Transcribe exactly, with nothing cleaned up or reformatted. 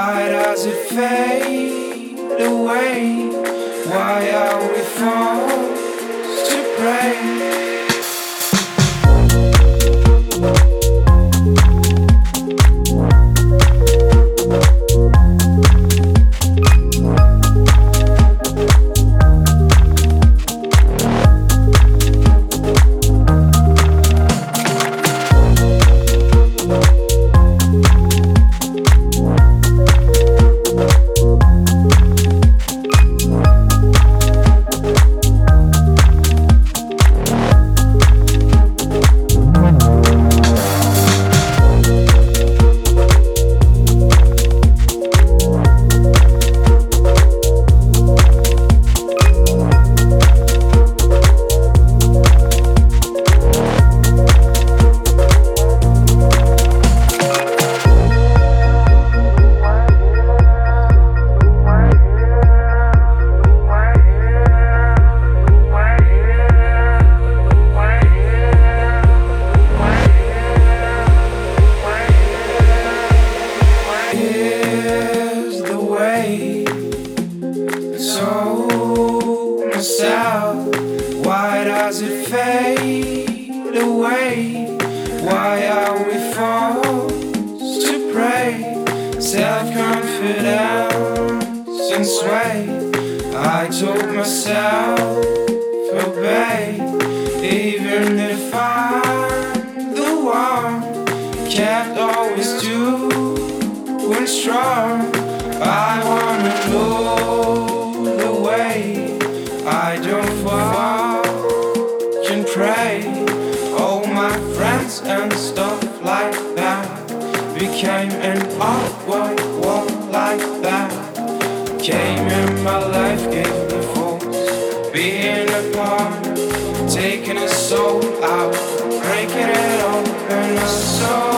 Why does it fade away? Why are we forced to pray? Why does it fade away? Why are we forced to pray? Self-confidence and sway. I told myself, obey. Even if I'm the one kept always doing strong, I wanna know the way. I don't fucking pray. All my friends and stuff like that became an awkward wall like that. Came in my life, gave me force. Being apart, taking a soul out, breaking it open, a soul.